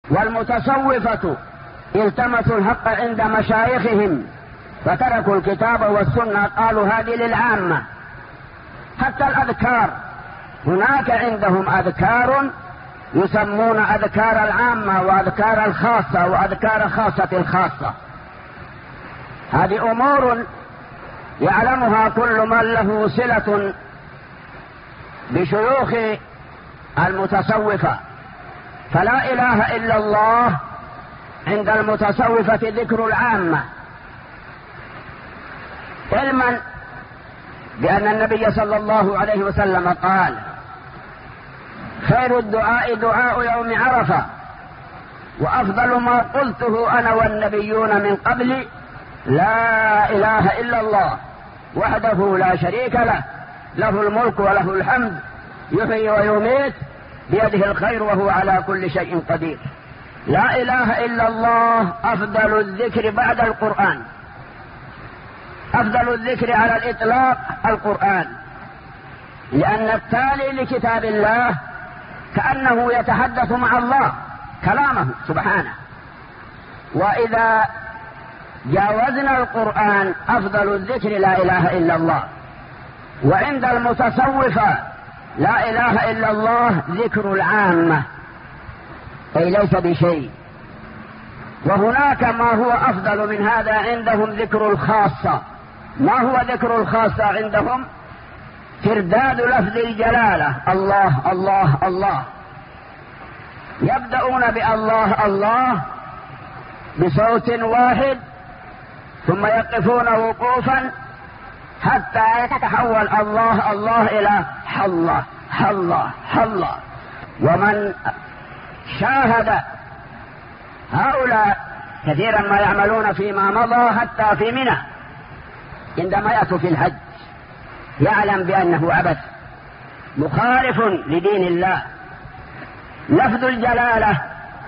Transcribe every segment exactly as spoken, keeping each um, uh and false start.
والمتصوفة التمسوا الحق عند مشايخهم فتركوا الكتاب والسنة، قالوا هذه للعامة. حتى الأذكار هناك عندهم أذكار يسمون أذكار العامة وأذكار الخاصة وأذكار خاصة الخاصة. هذه أمور يعلمها كل من له صلة بشيوخ المتصوفة. فلا إله إلا الله عند المتصوفة ذكر العامة، علما بأن النبي صلى الله عليه وسلم قال: خير الدعاء دعاء يوم عرفة، وأفضل ما قلته أنا والنبيون من قبلي لا إله إلا الله وحده لا شريك له، له الملك وله الحمد، يحيي ويميت، بيده الخير وهو على كل شيء قدير. لا إله إلا الله أفضل الذكر بعد القرآن، أفضل الذكر على الإطلاق القرآن، لأن التالي لكتاب الله كأنه يتحدث مع الله كلامه سبحانه. وإذا جاوزنا القرآن أفضل الذكر لا إله إلا الله. وعند المتصوفة لا إله إلا الله ذكر العامة، أي ليس بشيء. وهناك ما هو أفضل من هذا عندهم ذكر الخاصة. ما هو ذكر الخاصة عندهم؟ ترداد لفظ الجلالة، الله الله الله. يبدأون بالله الله بصوت واحد، ثم يقفون وقوفا حتى يتحول الله الله إلى حالله حله حله. ومن شاهد هؤلاء كثيرا ما يعملون فيما مضى حتى في منى عندما يأتوا في الحج يعلم بأنه عبث مخالف لدين الله. لفظ الجلالة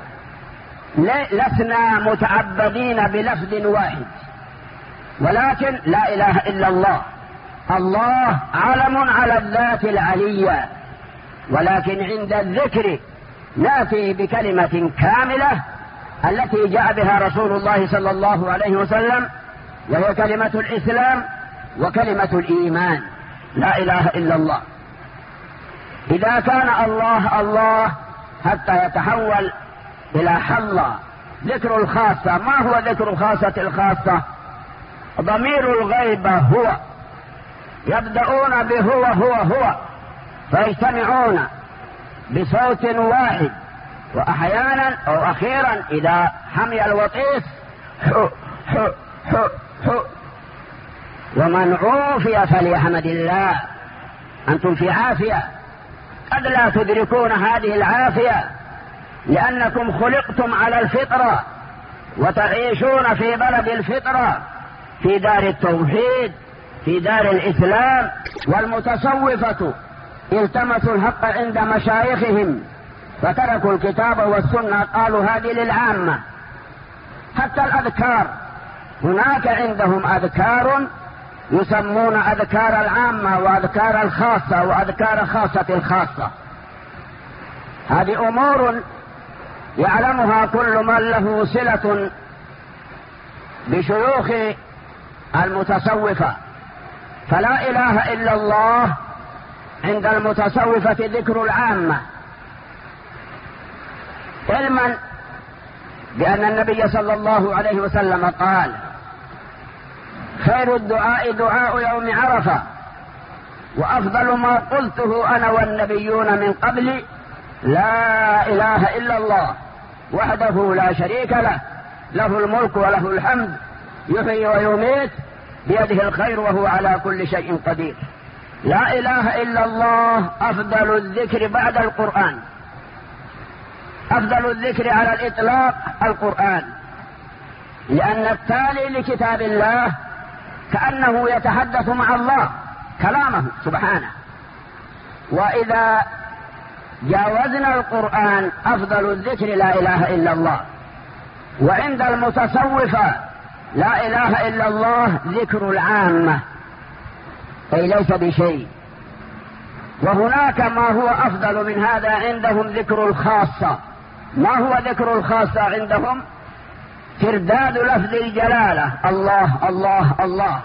لسنا متعبدين بلفظ واحد، ولكن لا إله إلا الله. الله علم على الذات العلية، ولكن عند الذكر نأتي بكلمة كاملة التي جاء بها رسول الله صلى الله عليه وسلم، وهي كلمة الإسلام وكلمة الإيمان، لا إله إلا الله. إذا كان الله الله حتى يتحول إلى حالله. ذكر الخاصة، ما هو ذكر الخاصة الخاصة؟ ضمير الغيبة هو، يبدأون بهو هو هو فيجتمعون بصوت واحد، وأحيانا أو أخيرا إذا حمي الوطيس حو حو حو حو. ومن عوفي فليحمد الله. أنتم في عافية، قد لا تدركون هذه العافية لأنكم خلقتم على الفطرة وتعيشون في بلد الفطرة، في دار التوحيد، في دار الإسلام. والمتصوفة التمسوا الحق عند مشايخهم فتركوا الكتاب والسنة، قالوا هذه للعامة. حتى الأذكار هناك عندهم أذكار يسمون أذكار العامة وأذكار الخاصة وأذكار خاصة الخاصة. هذه أمور يعلمها كل من له صلة بشيوخ المتصوفة. فلا إله إلا الله عند المتصوفة ذكر العامة، علما بأن النبي صلى الله عليه وسلم قال: خير الدعاء دعاء يوم عرفة، وأفضل ما قلته أنا والنبيون من قبلي لا إله إلا الله وحده لا شريك له، له الملك وله الحمد، يحيي ويميت، بيده الخير وهو على كل شيء قدير. لا إله إلا الله أفضل الذكر بعد القرآن، أفضل الذكر على الإطلاق القرآن، لأن التالي لكتاب الله كأنه يتحدث مع الله كلامه سبحانه. وإذا جاوزنا القرآن أفضل الذكر لا إله إلا الله. وعند المتصوفة لا إله إلا الله ذكر العامة، أي ليس بشيء. وهناك ما هو أفضل من هذا عندهم ذكر الخاصة. ما هو ذكر الخاصة عندهم؟ ترداد لفظ الجلالة، الله الله الله.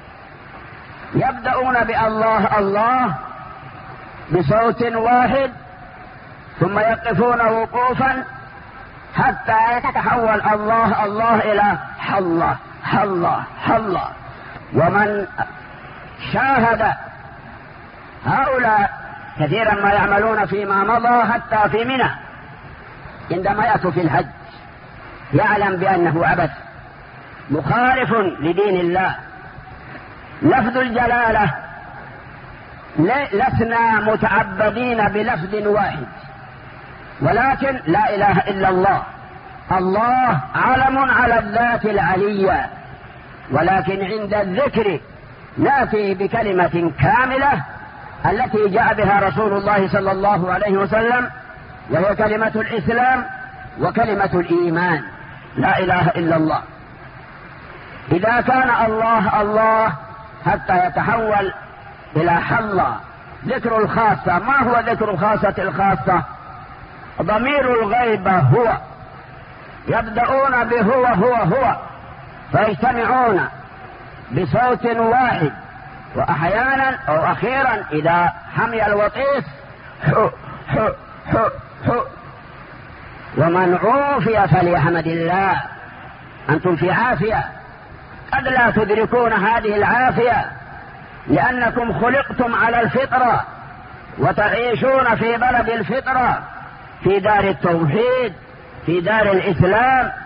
يبدأون بالله الله بصوت واحد، ثم يقفون وقوفا حتى يتحول الله الله إلى حالله حله حله. ومن شاهد هؤلاء كثيرا ما يعملون فيما مضى حتى في منى عندما يأتوا في الحج يعلم بأنه عبث مخالف لدين الله. لفظ الجلالة لسنا متعبدين بلفظ واحد، ولكن لا إله إلا الله. الله علم على الذات العلية، ولكن عند الذكر نأتي بكلمة كاملة التي جاء بها رسول الله صلى الله عليه وسلم، وهي كلمة الإسلام وكلمة الإيمان، لا إله إلا الله. إذا كان الله الله حتى يتحول إلى حظ ذكر الخاصة. ما هو ذكر الخاصة الخاصة؟ ضمير الغيبة هو، يبدأون بهو هو هو فيجتمعون بصوت واحد، وأحيانا أو أخيرا إذا حمي الوطيس حو حو حو حو. ومن عوفي فليحمد الله. أنتم في عافية، قد لا تدركون هذه العافية لأنكم خلقتم على الفطرة وتعيشون في بلد الفطرة، في دار التوحيد، في دار الإسلام.